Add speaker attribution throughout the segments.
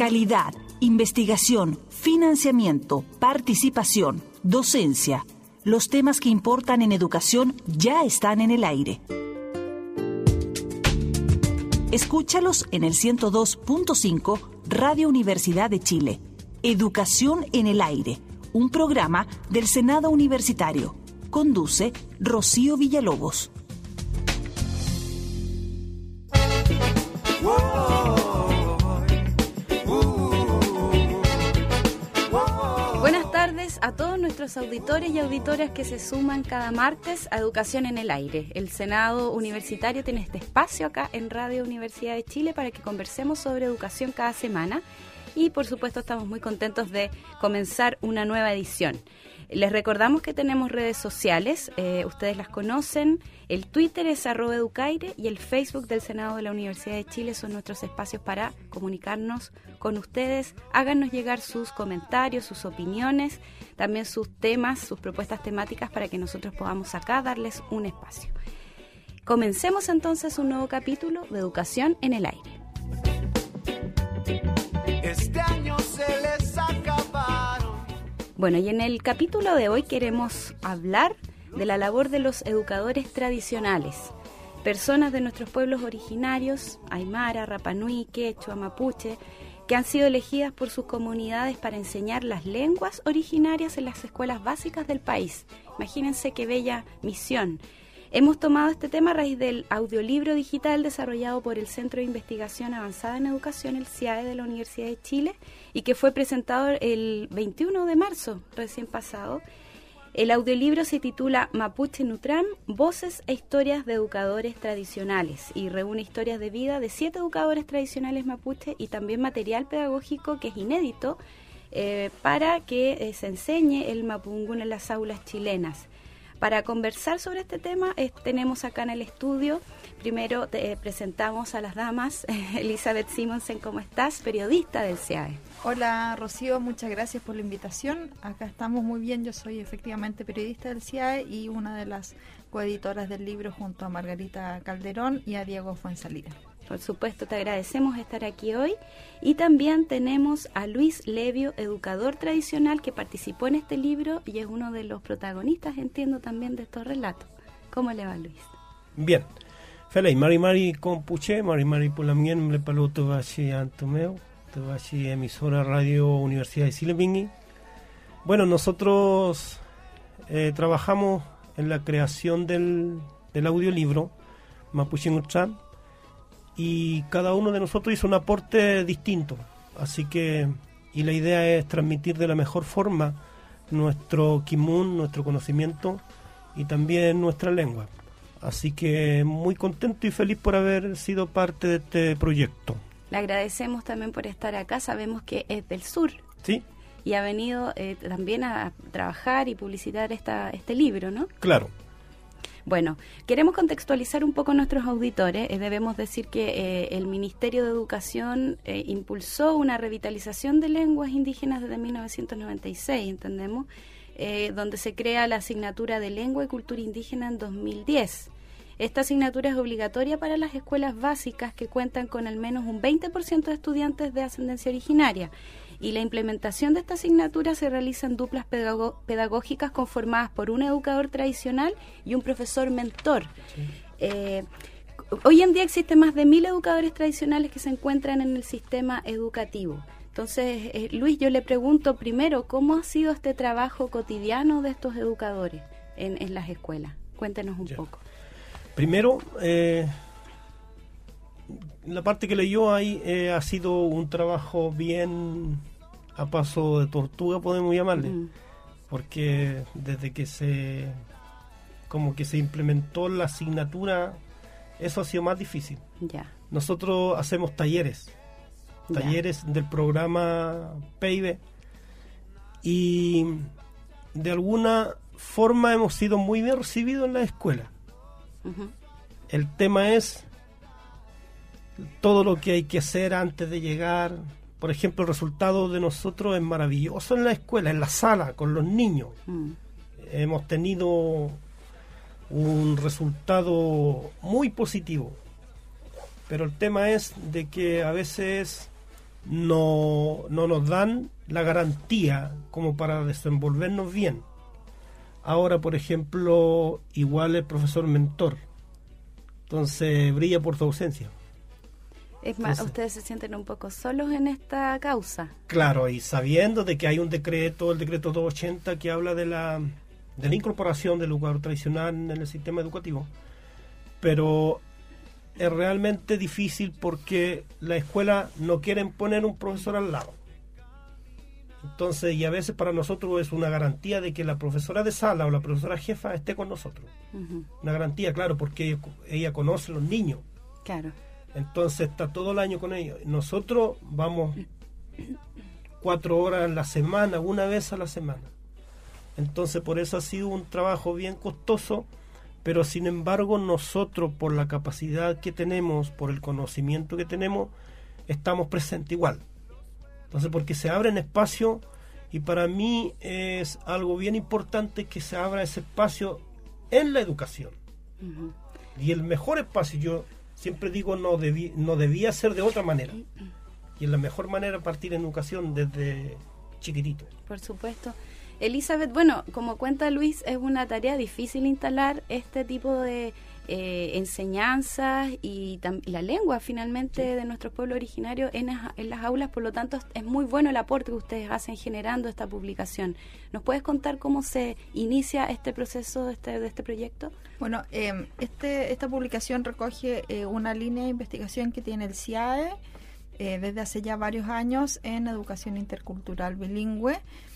Speaker 1: Calidad, investigación, financiamiento, participación, docencia. Los temas que importan en educación ya están en el aire. Escúchalos en el 102.5 Radio Universidad de Chile. Educación en el aire, un programa del Senado Universitario. Conduce Rocío Villalobos.
Speaker 2: Buenas tardes a todos nuestros auditores y auditoras que se suman cada martes a Educación en el Aire. El Senado Universitario tiene este espacio acá en Radio Universidad de Chile para que conversemos sobre educación cada semana y por supuesto estamos muy contentos de comenzar una nueva edición. Les recordamos que tenemos redes sociales, ustedes las conocen, el Twitter es @educaire y el Facebook del Senado de la Universidad de Chile son nuestros espacios para comunicarnos con ustedes. Háganos llegar sus comentarios, sus opiniones, también sus temas, sus propuestas temáticas para que nosotros podamos acá darles un espacio. Comencemos entonces un nuevo capítulo de Educación en el Aire.
Speaker 3: Este año se les acabaron.
Speaker 2: Bueno, y en el capítulo de hoy queremos hablar de la labor de los educadores tradicionales, personas de nuestros pueblos originarios, Aymara, Rapa Nui, Quechua, Mapuche, que han sido elegidas por sus comunidades para enseñar las lenguas originarias en las escuelas básicas del país. Imagínense qué bella misión. Hemos tomado este tema a raíz del audiolibro digital desarrollado por el Centro de Investigación Avanzada en Educación, el CIAE de la Universidad de Chile, y que fue presentado el 21 de marzo, recién pasado. El audiolibro se titula Mapuche Nutram, Voces e Historias de Educadores Tradicionales, y reúne historias de vida de 7 educadores tradicionales mapuche y también material pedagógico que es inédito para que se enseñe el mapungún en las aulas chilenas. Para conversar sobre este tema tenemos acá en el estudio, primero presentamos a las damas. Elizabeth Simonsen, ¿cómo estás? Periodista del CIAE.
Speaker 4: Hola Rocío, muchas gracias por la invitación. Acá estamos muy bien, yo soy efectivamente periodista del CIAE y una de las coeditoras del libro junto a Margarita Calderón y a Diego Fuensalida.
Speaker 2: Por supuesto, te agradecemos estar aquí hoy. Y también tenemos a Luis Levio, educador tradicional que participó en este libro y es uno de los protagonistas, entiendo, también de estos relatos. ¿Cómo le va, Luis?
Speaker 5: Bien. Feliz, Mari Compuche, Mari Pulamien, le paloto vashi Antomeo, te vashi emisora Radio Universidad de Chile. Bueno, nosotros trabajamos en la creación del audiolibro Mapuche Nutram, y cada uno de nosotros hizo un aporte distinto, así que y la idea es transmitir de la mejor forma nuestro kimun, nuestro conocimiento y también nuestra lengua, así que muy contento y feliz por haber sido parte de este proyecto.
Speaker 2: Le agradecemos también por estar acá, sabemos que es del sur.
Speaker 5: Sí.
Speaker 2: Y ha venido también a trabajar y publicitar este libro, ¿no?
Speaker 5: Claro.
Speaker 2: Bueno, queremos contextualizar un poco a nuestros auditores. Debemos decir que el Ministerio de Educación impulsó una revitalización de lenguas indígenas desde 1996, entendemos, donde se crea la asignatura de Lengua y Cultura Indígena en 2010. Esta asignatura es obligatoria para las escuelas básicas que cuentan con al menos un 20% de estudiantes de ascendencia originaria. Y la implementación de esta asignatura se realiza en duplas pedagógicas conformadas por un educador tradicional y un profesor mentor. Sí. Hoy en día existen más de 1000 educadores tradicionales que se encuentran en el sistema educativo. Entonces, Luis, yo le pregunto primero, ¿cómo ha sido este trabajo cotidiano de estos educadores en las escuelas? Cuéntenos un poco.
Speaker 5: Primero, la parte que leyó ahí ha sido un trabajo bien a paso de tortuga, podemos llamarle, porque desde que se implementó la asignatura, eso ha sido más difícil.
Speaker 2: Ya.
Speaker 5: Nosotros hacemos talleres del programa PEIBE y de alguna forma hemos sido muy bien recibidos en la escuela. Uh-huh. El tema es todo lo que hay que hacer antes de llegar. Por ejemplo, el resultado de nosotros es maravilloso en la escuela, en la sala, con los niños. Hemos tenido un resultado muy positivo. Pero el tema es de que a veces no nos dan la garantía como para desenvolvernos bien. Ahora, por ejemplo, igual el profesor mentor, entonces brilla por su ausencia.
Speaker 2: Es más, entonces, ¿ustedes se sienten un poco solos en esta causa?
Speaker 5: Claro, y sabiendo de que hay un decreto, el decreto 280, que habla de la incorporación del educador tradicional en el sistema educativo, pero es realmente difícil porque la escuela no quieren poner un profesor al lado. Entonces, y a veces para nosotros es una garantía de que la profesora de sala o la profesora jefa esté con nosotros. Uh-huh. Una garantía, claro, porque ella conoce a los niños.
Speaker 2: Claro.
Speaker 5: Entonces está todo el año con ellos. Nosotros vamos 4 horas a la semana, una vez a la semana. Entonces por eso ha sido un trabajo bien costoso, pero sin embargo nosotros, por la capacidad que tenemos, por el conocimiento que tenemos, estamos presentes igual. Entonces, porque se abren espacios, y para mí es algo bien importante que se abra ese espacio en la educación. Uh-huh. Y el mejor espacio, yo siempre digo, no debía ser de otra manera. Y es la mejor manera partir en educación desde chiquitito.
Speaker 2: Por supuesto. Elizabeth, bueno, como cuenta Luis, es una tarea difícil instalar este tipo de enseñanzas y la lengua finalmente de nuestros pueblos originarios en las aulas. Por lo tanto, es muy bueno el aporte que ustedes hacen generando esta publicación. ¿Nos puedes contar cómo se inicia este proceso de este proyecto?
Speaker 4: Bueno, esta publicación recoge una línea de investigación que tiene el CIAE desde hace ya varios años en educación intercultural bilingüe.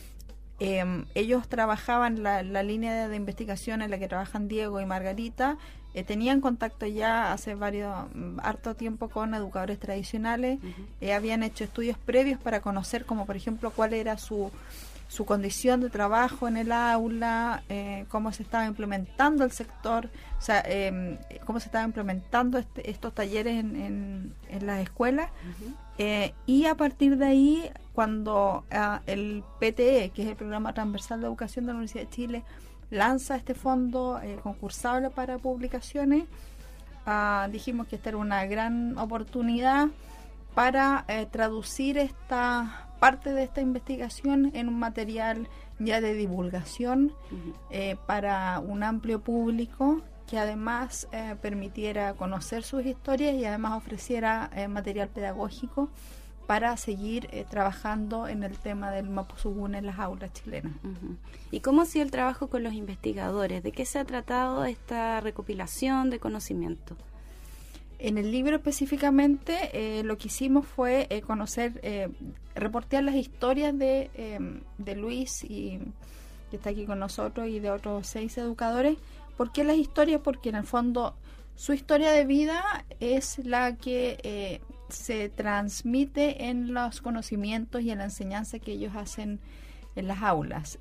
Speaker 4: Ellos trabajaban la línea de investigación en la que trabajan Diego y Margarita. Tenían contacto ya hace harto tiempo con educadores tradicionales. Uh-huh. Habían hecho estudios previos para conocer, como por ejemplo, cuál era su condición de trabajo en el aula, cómo se estaba implementando el sector, o sea, cómo se estaban implementando estos talleres en las escuelas. Uh-huh. Y a partir de ahí, cuando el PTE, que es el Programa Transversal de Educación de la Universidad de Chile, lanza este fondo concursable para publicaciones, dijimos que esta era una gran oportunidad para traducir esta parte de esta investigación en un material ya de divulgación. Uh-huh. Para un amplio público, que además permitiera conocer sus historias y además ofreciera material pedagógico para seguir trabajando en el tema del Mapuzungún en las aulas chilenas.
Speaker 2: Uh-huh. ¿Y cómo ha sido el trabajo con los investigadores? ¿De qué se ha tratado esta recopilación de conocimiento?
Speaker 4: En el libro específicamente lo que hicimos fue reportear las historias de Luis, y que está aquí con nosotros, y de otros 6 educadores. ¿Por qué las historias? Porque en el fondo su historia de vida es la que se transmite en los conocimientos y en la enseñanza que ellos hacen en las aulas.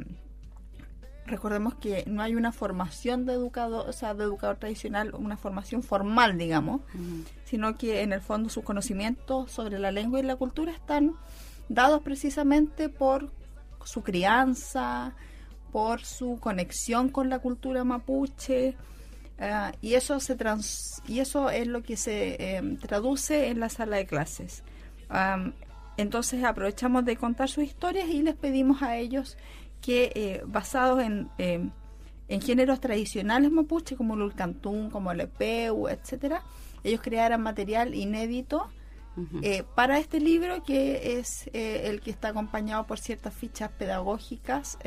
Speaker 4: Recordemos que no hay una formación de educador tradicional, una formación formal, digamos, uh-huh. sino que en el fondo sus conocimientos sobre la lengua y la cultura están dados precisamente por su crianza, por su conexión con la cultura mapuche, y eso es lo que se traduce en la sala de clases. Entonces aprovechamos de contar sus historias y les pedimos a ellos que basados en géneros tradicionales mapuche, como el ulcantún, como el epeu, etcétera, ellos crearan material inédito. Uh-huh. Para este libro, que es el que está acompañado por ciertas fichas pedagógicas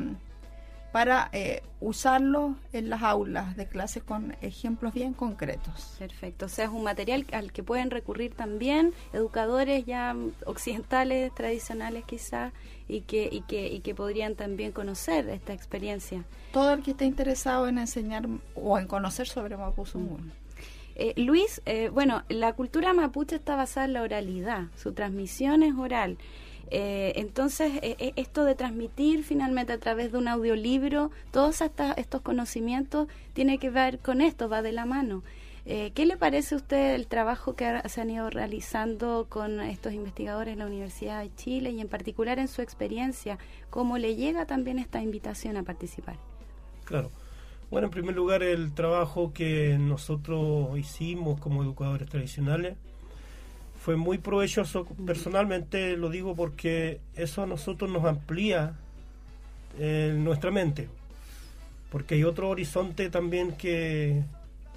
Speaker 4: para usarlo en las aulas de clases con ejemplos bien concretos.
Speaker 2: Perfecto, o sea, es un material al que pueden recurrir también educadores ya occidentales, tradicionales quizás, y que podrían también conocer esta experiencia.
Speaker 4: Todo el que esté interesado en enseñar o en conocer sobre Mapuzungún.
Speaker 2: Luis, bueno, la cultura mapuche está basada en la oralidad, su transmisión es oral. Entonces, esto de transmitir finalmente a través de un audiolibro todos estos conocimientos tiene que ver con esto, va de la mano. ¿Qué le parece a usted el trabajo que se han ido realizando con estos investigadores en la Universidad de Chile y en particular en su experiencia? ¿Cómo le llega también esta invitación a participar?
Speaker 5: Claro. Bueno, en primer lugar, el trabajo que nosotros hicimos como educadores tradicionales fue muy provechoso. Personalmente lo digo porque eso a nosotros nos amplía nuestra mente, porque hay otro horizonte también que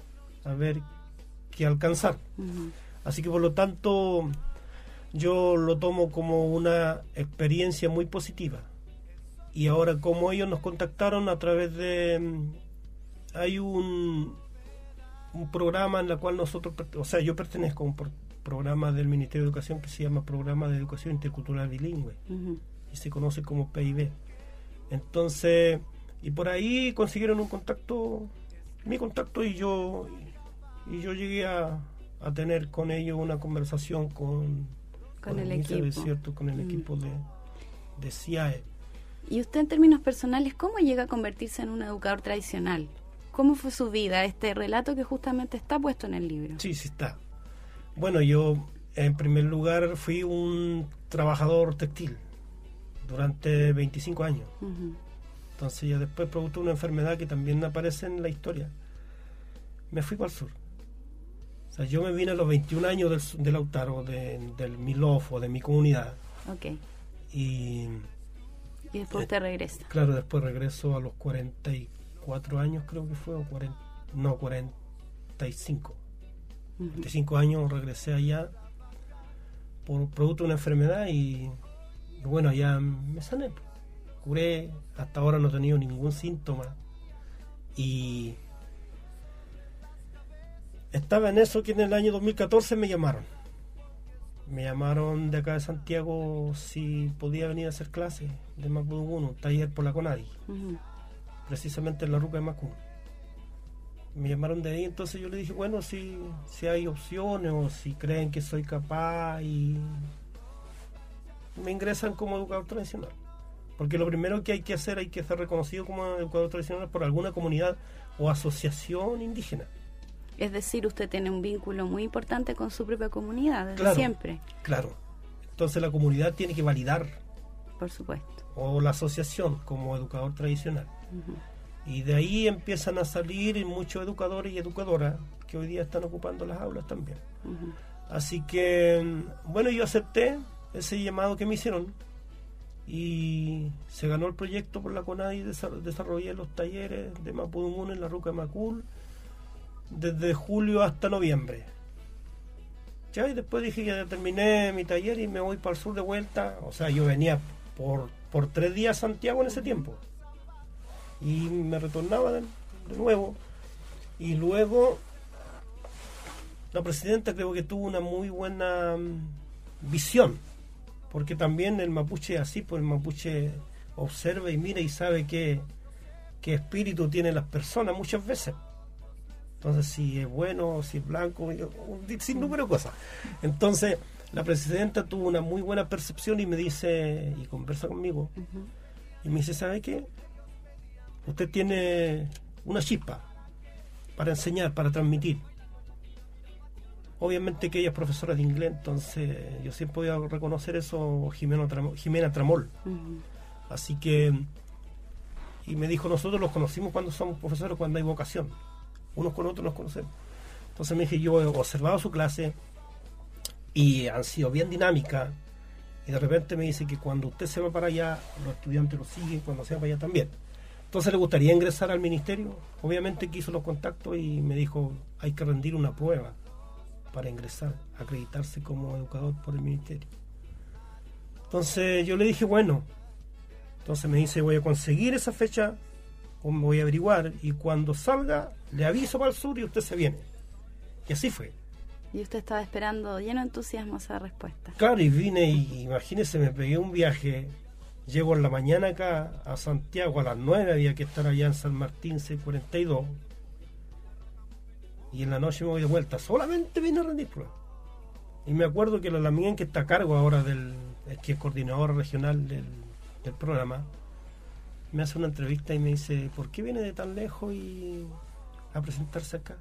Speaker 5: alcanzar. Así que por lo tanto yo lo tomo como una experiencia muy positiva. Y ahora, como ellos nos contactaron a través de... hay un programa en el cual nosotros, o sea, yo pertenezco a un programa del Ministerio de Educación que se llama Programa de Educación Intercultural Bilingüe, y se conoce como PIB. Entonces, y por ahí consiguieron mi contacto, y yo llegué a tener con ellos una conversación con
Speaker 2: el equipo.
Speaker 5: ¿Cierto? Con el equipo de CIAE.
Speaker 2: Y usted, en términos personales, ¿cómo llega a convertirse en un educador tradicional? ¿Cómo fue su vida? Este relato que justamente está puesto en el libro.
Speaker 5: Sí, está. Bueno, yo en primer lugar fui un trabajador textil durante 25 años. Entonces ya después, producto de una enfermedad que también aparece en la historia, me fui para el sur. O sea, yo me vine a los 21 años del Lautaro, del Milofo, de mi comunidad.
Speaker 2: Ok.
Speaker 5: Y
Speaker 2: después usted regresa.
Speaker 5: Claro, después regreso a los 44 años, creo que fue, o 45. 25 años regresé allá por producto de una enfermedad, y bueno, allá me sané, curé. Hasta ahora no he tenido ningún síntoma, y estaba en eso que en el año 2014 me llamaron de acá de Santiago si podía venir a hacer clases de Mapudungun, un taller por la CONADI, precisamente en la ruca de Macún. Me llamaron de ahí, entonces yo le dije, bueno, si hay opciones o si creen que soy capaz, y me ingresan como educador tradicional. Porque lo primero que hay que ser reconocido como educador tradicional por alguna comunidad o asociación indígena.
Speaker 2: Es decir, usted tiene un vínculo muy importante con su propia comunidad desde
Speaker 5: Claro,
Speaker 2: siempre.
Speaker 5: Claro. Entonces la comunidad tiene que validar.
Speaker 2: Por supuesto.
Speaker 5: O la asociación como educador tradicional. Y de ahí empiezan a salir muchos educadores y educadoras que hoy día están ocupando las aulas también. Así que, bueno, yo acepté ese llamado que me hicieron, y se ganó el proyecto por la CONADI, y desarrollé los talleres de Mapudungun en la ruca de Macul desde julio hasta noviembre. Ya, y después dije, ya terminé mi taller y me voy para el sur de vuelta. O sea, yo venía por 3 días a Santiago en ese tiempo, y me retornaba de nuevo. Y luego la presidenta creo que tuvo una muy buena visión, porque también el mapuche es así, pues el mapuche observa y mira y sabe qué espíritu tienen las personas muchas veces. Entonces, si es bueno, si es blanco, sin número de cosas. Entonces, la presidenta tuvo una muy buena percepción y me dice, y conversa conmigo, y me dice, ¿sabe qué? Usted tiene una chispa para enseñar, para transmitir. Obviamente que ella es profesora de inglés, entonces yo siempre voy a reconocer eso, Jimena Tramol. Así que, y me dijo, nosotros los conocimos cuando somos profesores, cuando hay vocación. Unos con otros nos conocemos. Entonces me dije, yo he observado su clase y han sido bien dinámicas, y de repente me dice que cuando usted se va para allá, los estudiantes lo siguen, cuando se va para allá también. Entonces le gustaría ingresar al ministerio. Obviamente que hizo los contactos y me dijo, hay que rendir una prueba para ingresar, acreditarse como educador por el ministerio. Entonces yo le dije, bueno. Entonces me dice, voy a conseguir esa fecha, o me voy a averiguar, y cuando salga le aviso para el sur y usted se viene. Y así fue.
Speaker 2: Y usted estaba esperando lleno de entusiasmo esa respuesta.
Speaker 5: Claro, y vine, y imagínese, me pegué un viaje. Llego en la mañana acá a Santiago, a las 9 había que estar allá en San Martín, C42, y en la noche me voy de vuelta. Solamente vine a rendir pruebas. Y me acuerdo que la Lamien, que está a cargo ahora que es coordinador regional del programa, me hace una entrevista y me dice, ¿por qué viene de tan lejos y a presentarse acá?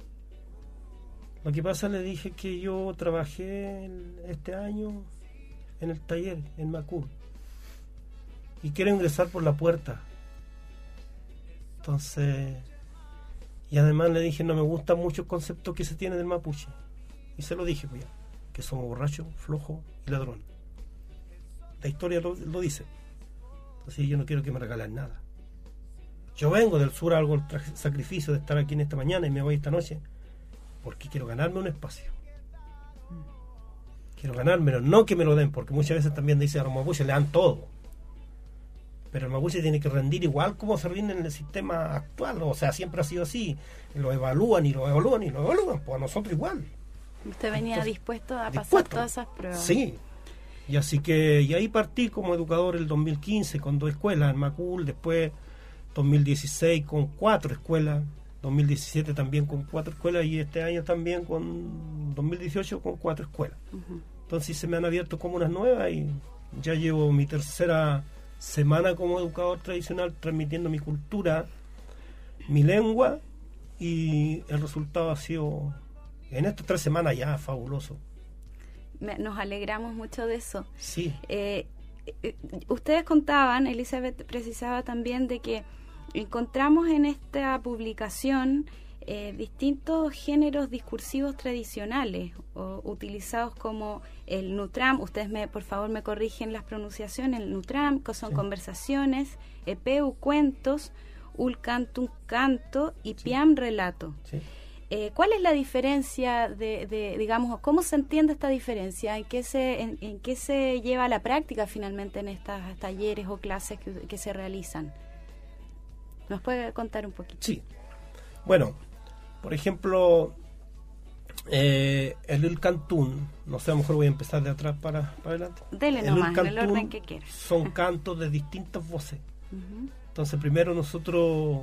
Speaker 5: Lo que pasa, le dije que yo trabajé este año en el taller en Macul y quiero ingresar por la puerta. Entonces, y además le dije, no me gustan muchos conceptos que se tienen del mapuche, y se lo dije, pues ya. que somos borrachos, flojos y ladrones. La historia lo dice. Entonces yo no quiero que me regalen nada. Yo vengo del sur, hago el sacrificio de estar aquí en esta mañana y me voy esta noche porque quiero ganarme un espacio. Quiero ganármelo, no que me lo den, porque muchas veces también dicen a los mapuches le dan todo. Pero el mapuche tiene que rendir igual como se rinde en el sistema actual. O sea, siempre ha sido así. Lo evalúan y lo evalúan y lo evalúan. Pues a nosotros igual.
Speaker 2: Usted venía
Speaker 5: Entonces,
Speaker 2: dispuesto a pasar todas esas pruebas.
Speaker 5: Sí. Y así que, y ahí partí como educador el 2015 con 2 escuelas en Macul, después 2016 con 4 escuelas, 2017 también con 4 escuelas y este año también con 2018 con 4 escuelas. Entonces se me han abierto comunas nuevas y ya llevo mi tercera semana como educador tradicional transmitiendo mi cultura, mi lengua, y el resultado ha sido en estas 3 semanas ya fabuloso.
Speaker 2: Nos alegramos mucho de eso.
Speaker 5: Sí.
Speaker 2: Ustedes contaban, Elizabeth precisaba también de que encontramos en esta publicación distintos géneros discursivos tradicionales utilizados como el Nutram. Ustedes por favor me corrigen las pronunciaciones. El Nutram, que son conversaciones, Epeu cuentos, Ulcantun canto y Piam relato. Sí. ¿Cuál es la diferencia digamos, cómo se entiende esta diferencia? ¿En qué se lleva a la práctica finalmente en estos talleres o clases que se realizan? ¿Nos puede contar un poquito?
Speaker 5: Sí. Bueno, por ejemplo, el Ulcantún, no sé, a lo mejor voy a empezar de atrás para adelante.
Speaker 2: Dele nomás, en el orden que quiera.
Speaker 5: Son cantos de distintas voces. Entonces, primero nosotros,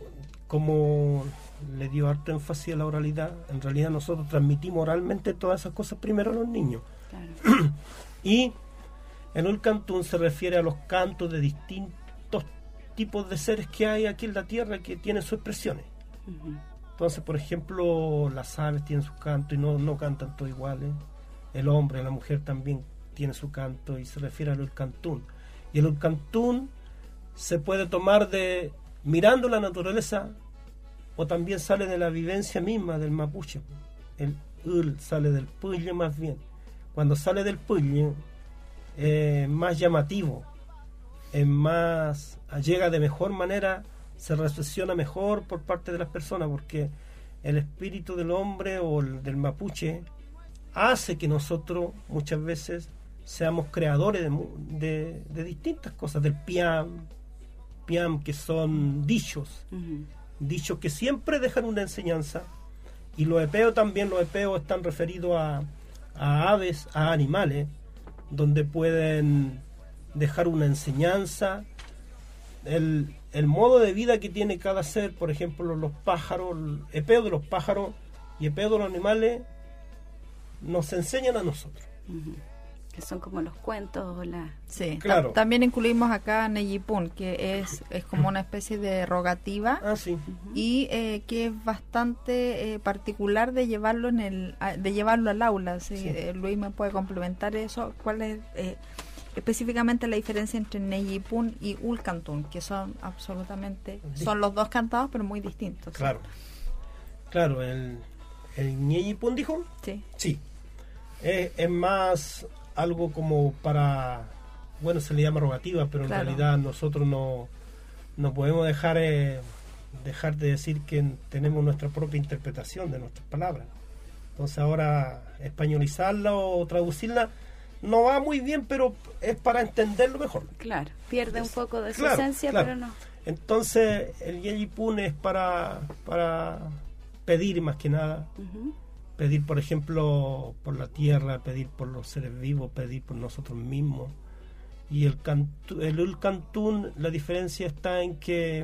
Speaker 5: como le dio harto énfasis a la oralidad, en realidad nosotros transmitimos oralmente todas esas cosas primero a los niños. Claro. Y el Ulcantún se refiere a los cantos de distintos tipos de seres que hay aquí en la tierra que tienen sus expresiones. Entonces, por ejemplo, las aves tienen sus cantos y no cantan todos iguales. El hombre, la mujer también tiene su canto y se refiere al Ulcantún. Y el Ulcantún se puede tomar de mirando la naturaleza o también sale de la vivencia misma del mapuche. El ul sale del puille más bien. Cuando sale del puille es más llamativo, es más, llega de mejor manera, se recepciona mejor por parte de las personas, porque el espíritu del hombre o del mapuche hace que nosotros muchas veces seamos creadores de distintas cosas, del piam, que son dichos, dichos que siempre dejan una enseñanza, y los epeos también, los epeos están referidos a aves, a animales, donde pueden dejar una enseñanza, el modo de vida que tiene cada ser. Por ejemplo, los pájaros, el epeo de los pájaros y epeo de los animales nos enseñan a nosotros.
Speaker 2: Que son como los cuentos o la...
Speaker 4: Sí,
Speaker 5: claro.
Speaker 4: También incluimos acá Neyipún, que es como una especie de rogativa.
Speaker 5: Sí.
Speaker 4: Y que es bastante particular de llevarlo al aula. Sí. Luis me puede complementar eso. ¿Cuál es específicamente la diferencia entre Neyipún y Ulcantún, que son absolutamente, son los dos cantados pero muy distintos?
Speaker 5: Claro. Claro, el Neyipún dijo. Sí. Es más algo como para, bueno, se le llama rogativa, pero en realidad nosotros no podemos dejar de decir que tenemos nuestra propia interpretación de nuestras palabras. Entonces ahora españolizarla o traducirla no va muy bien, pero es para entenderlo mejor.
Speaker 2: Claro, pierde un poco de su esencia, pero no.
Speaker 5: Entonces el Yeyipún es para pedir más que nada. Pedir, por ejemplo, por la tierra, pedir por los seres vivos, pedir por nosotros mismos. Y el Ulcantún, la diferencia está en que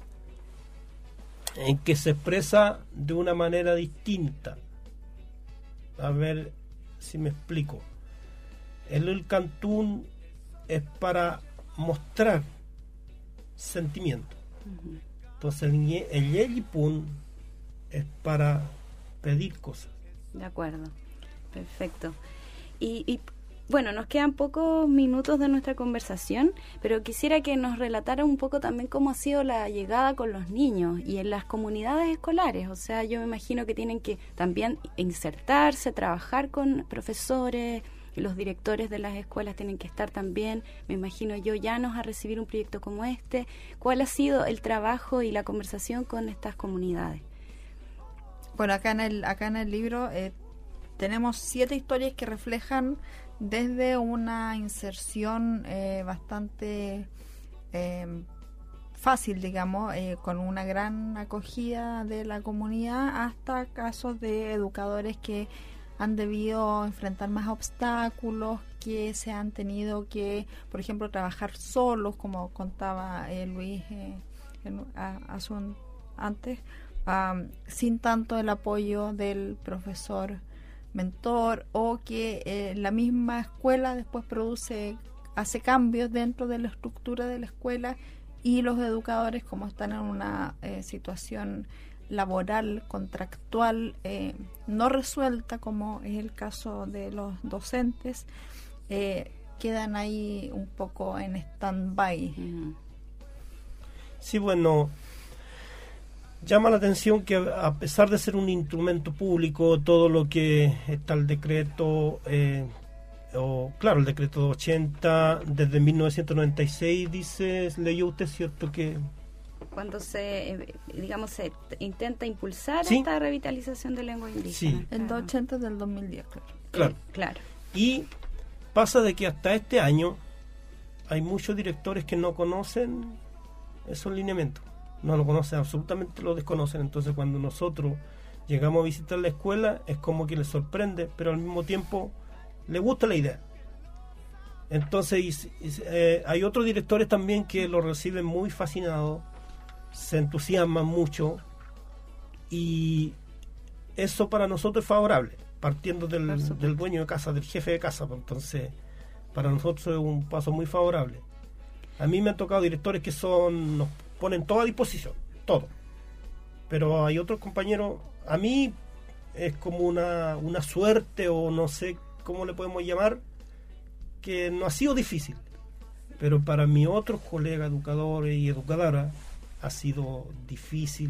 Speaker 5: se expresa de una manera distinta. A ver si me explico. El Ulcantún es para mostrar sentimiento. Entonces el Yeyipún es para pedir cosas.
Speaker 2: De acuerdo, perfecto. Y Bueno, nos quedan pocos minutos de nuestra conversación, pero quisiera que nos relatara un poco también cómo ha sido la llegada con los niños y en las comunidades escolares. O sea, yo me imagino que tienen que también insertarse, trabajar con profesores, los directores de las escuelas tienen que estar también, me imagino yo, llanos a recibir un proyecto como este. ¿Cuál ha sido el trabajo y la conversación con estas comunidades?
Speaker 4: Bueno, acá en el libro tenemos 7 historias que reflejan desde una inserción bastante fácil, digamos, con una gran acogida de la comunidad, hasta casos de educadores que han debido enfrentar más obstáculos, que se han tenido que, por ejemplo, trabajar solos, como contaba Luis antes, sin tanto el apoyo del profesor mentor, o que la misma escuela después hace cambios dentro de la estructura de la escuela, y los educadores, como están en una situación laboral, contractual no resuelta, como es el caso de los docentes, quedan ahí un poco en stand-by.
Speaker 5: Sí, bueno, llama la atención que a pesar de ser un instrumento público, todo lo que está el decreto, el decreto 80 desde 1996 dice, leyó usted, ¿cierto? Que
Speaker 2: cuando se intenta impulsar
Speaker 5: ¿sí?
Speaker 2: esta revitalización de lengua indígena.
Speaker 5: Sí.
Speaker 4: El 80 del 2010,
Speaker 5: claro. Y pasa de que hasta este año hay muchos directores que no conocen esos lineamientos. No lo conocen, absolutamente lo desconocen. Entonces cuando nosotros llegamos a visitar la escuela es como que les sorprende, pero al mismo tiempo les gusta la idea. Entonces hay otros directores también que lo reciben muy fascinados, se entusiasman mucho, y eso para nosotros es favorable, partiendo del dueño de casa, del jefe de casa. Entonces para nosotros es un paso muy favorable. A mí me han tocado directores que nos ponen todo a disposición, todo. Pero hay otros compañeros, a mí es como una suerte, o no sé cómo le podemos llamar, que no ha sido difícil. Pero para mis otros colegas educadores y educadoras ha sido difícil.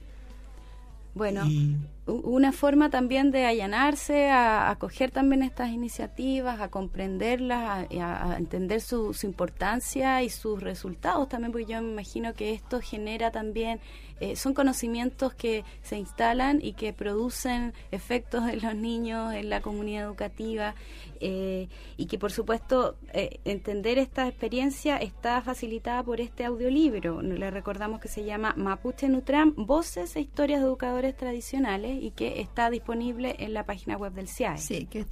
Speaker 2: Bueno, una forma también de allanarse a acoger también estas iniciativas, a comprenderlas, a entender su importancia y sus resultados también, porque yo me imagino que esto genera también, son conocimientos que se instalan y que producen efectos en los niños, en la comunidad educativa, y que por supuesto entender esta experiencia está facilitada por este audiolibro. Le recordamos que se llama Mapuche Nutram, Voces e Historias de Educadores Tradicionales, y que está disponible en la página web del CIAE.
Speaker 4: Sí, que es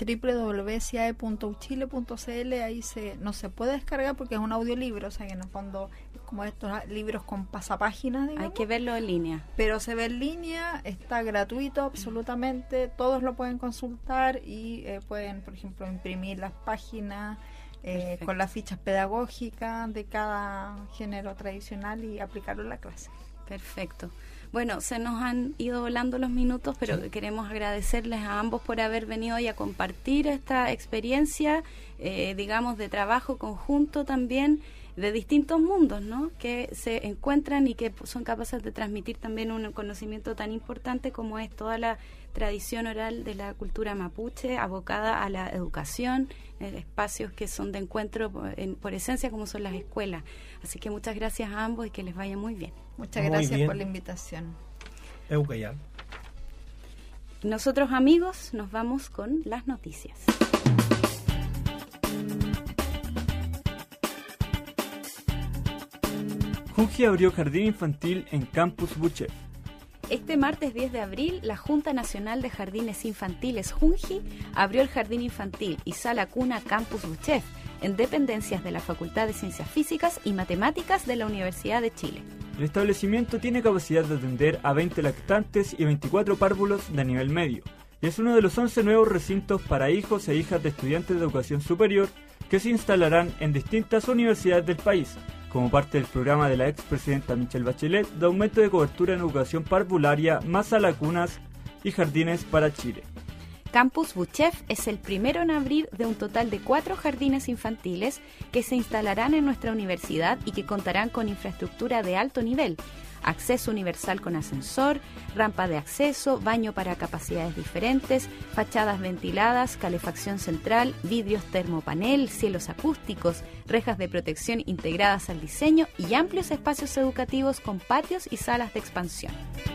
Speaker 4: www.ciae.uchile.cl. Ahí no se puede descargar porque es un audiolibro, o sea que en el fondo es como estos libros con pasapáginas, digamos.
Speaker 2: Hay que verlo en línea.
Speaker 4: Pero se ve en línea, está gratuito absolutamente, todos lo pueden consultar y pueden, por ejemplo, imprimir las páginas con las fichas pedagógicas de cada género tradicional y aplicarlo en la clase.
Speaker 2: Perfecto. Bueno, se nos han ido volando los minutos, pero sí, queremos agradecerles a ambos por haber venido hoy a compartir esta experiencia, digamos, de trabajo conjunto también, de distintos mundos, ¿no?, que se encuentran y que son capaces de transmitir también un conocimiento tan importante como es toda la tradición oral de la cultura mapuche, abocada a la educación, espacios que son de encuentro por esencia, como son las escuelas. Así que muchas gracias a ambos y que les vaya muy bien.
Speaker 4: Muchas gracias por la invitación.
Speaker 2: Nosotros, amigos, nos vamos con las noticias.
Speaker 6: Junji abrió jardín infantil en Campus Buchef.
Speaker 2: Este martes 10 de abril, la Junta Nacional de Jardines Infantiles, Junji, abrió el jardín infantil y sala cuna Campus Buchef, en dependencias de la Facultad de Ciencias Físicas y Matemáticas de la Universidad de Chile.
Speaker 6: El establecimiento tiene capacidad de atender a 20 lactantes y 24 párvulos de nivel medio, y es uno de los 11 nuevos recintos para hijos e hijas de estudiantes de educación superior que se instalarán en distintas universidades del país, como parte del programa de la expresidenta Michelle Bachelet de aumento de cobertura en educación parvularia más salacunas y jardines para Chile.
Speaker 2: Campus Buchef es el primero en abrir de un total de 4 jardines infantiles que se instalarán en nuestra universidad y que contarán con infraestructura de alto nivel, acceso universal con ascensor, rampa de acceso, baño para capacidades diferentes, fachadas ventiladas, calefacción central, vidrios termopanel, cielos acústicos, rejas de protección integradas al diseño y amplios espacios educativos con patios y salas de expansión.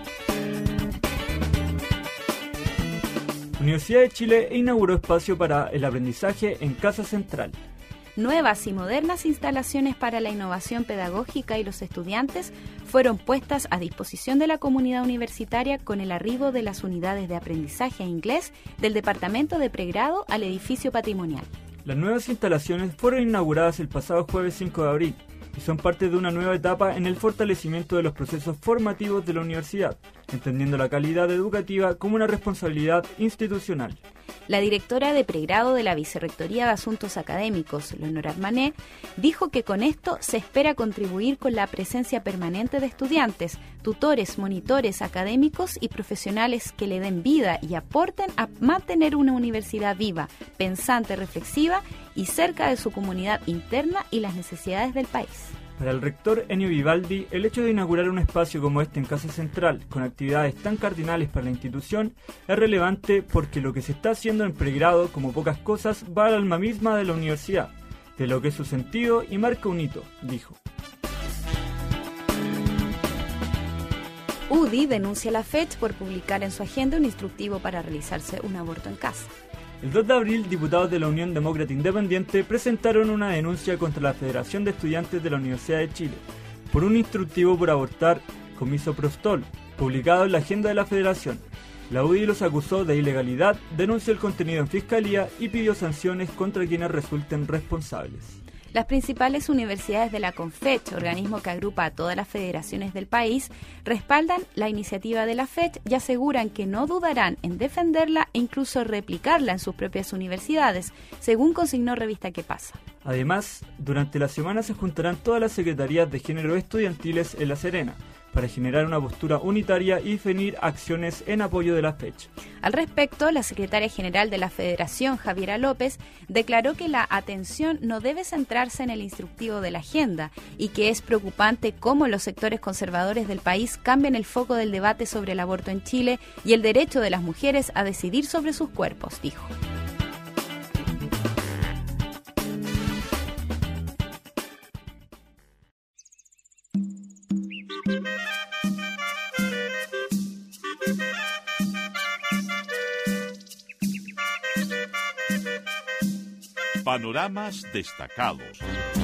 Speaker 6: Universidad de Chile inauguró espacio para el aprendizaje en Casa Central.
Speaker 2: Nuevas y modernas instalaciones para la innovación pedagógica y los estudiantes fueron puestas a disposición de la comunidad universitaria con el arribo de las unidades de aprendizaje e inglés del Departamento de Pregrado al edificio patrimonial.
Speaker 6: Las nuevas instalaciones fueron inauguradas el pasado jueves 5 de abril y son parte de una nueva etapa en el fortalecimiento de los procesos formativos de la universidad, entendiendo la calidad educativa como una responsabilidad institucional.
Speaker 2: La directora de pregrado de la Vicerrectoría de Asuntos Académicos, Leonora Armané, dijo que con esto se espera contribuir con la presencia permanente de estudiantes, tutores, monitores académicos y profesionales que le den vida y aporten a mantener una universidad viva, pensante, reflexiva y cerca de su comunidad interna y las necesidades del país.
Speaker 6: Para el rector Ennio Vivaldi, el hecho de inaugurar un espacio como este en Casa Central, con actividades tan cardinales para la institución, es relevante porque lo que se está haciendo en pregrado, como pocas cosas, va al alma misma de la universidad, de lo que es su sentido y marca un hito, dijo.
Speaker 2: UDI denuncia a la FECH por publicar en su agenda un instructivo para realizarse un aborto en casa.
Speaker 6: El 2 de abril, diputados de la Unión Demócrata Independiente presentaron una denuncia contra la Federación de Estudiantes de la Universidad de Chile por un instructivo por abortar con misoprostol, publicado en la agenda de la Federación. La UDI los acusó de ilegalidad, denunció el contenido en Fiscalía y pidió sanciones contra quienes resulten responsables.
Speaker 2: Las principales universidades de la CONFECH, organismo que agrupa a todas las federaciones del país, respaldan la iniciativa de la FECH y aseguran que no dudarán en defenderla e incluso replicarla en sus propias universidades, según consignó Revista ¿Qué pasa?
Speaker 6: Además, durante la semana se juntarán todas las secretarías de género estudiantiles en La Serena, para generar una postura unitaria y definir acciones en apoyo de la FECH.
Speaker 2: Al respecto, la secretaria general de la Federación, Javiera López, declaró que la atención no debe centrarse en el instructivo de la agenda y que es preocupante cómo los sectores conservadores del país cambian el foco del debate sobre el aborto en Chile y el derecho de las mujeres a decidir sobre sus cuerpos, dijo.
Speaker 7: Panoramas destacados.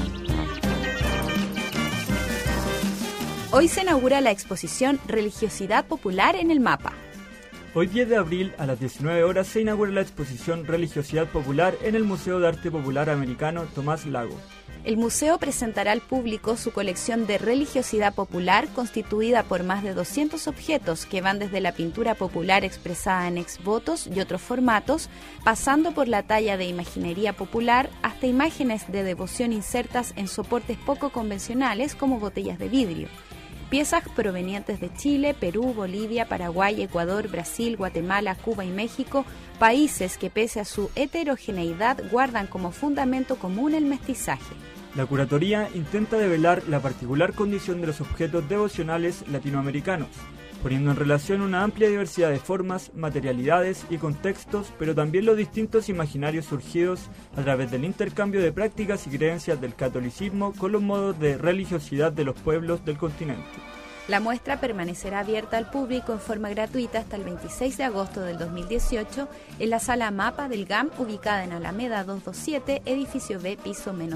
Speaker 2: Hoy se inaugura la exposición Religiosidad Popular en el Mapa.
Speaker 6: Hoy 10 de abril a las 19 horas se inaugura la exposición Religiosidad Popular en el Museo de Arte Popular Americano Tomás Lago.
Speaker 2: El museo presentará al público su colección de religiosidad popular constituida por más de 200 objetos que van desde la pintura popular expresada en exvotos y otros formatos, pasando por la talla de imaginería popular hasta imágenes de devoción insertas en soportes poco convencionales como botellas de vidrio. Piezas provenientes de Chile, Perú, Bolivia, Paraguay, Ecuador, Brasil, Guatemala, Cuba y México, países que pese a su heterogeneidad guardan como fundamento común el mestizaje.
Speaker 6: La curatoría intenta develar la particular condición de los objetos devocionales latinoamericanos, poniendo en relación una amplia diversidad de formas, materialidades y contextos, pero también los distintos imaginarios surgidos a través del intercambio de prácticas y creencias del catolicismo con los modos de religiosidad de los pueblos del continente.
Speaker 2: La muestra permanecerá abierta al público en forma gratuita hasta el 26 de agosto del 2018 en la sala Mapa del GAM, ubicada en Alameda 227, edificio B, piso -1.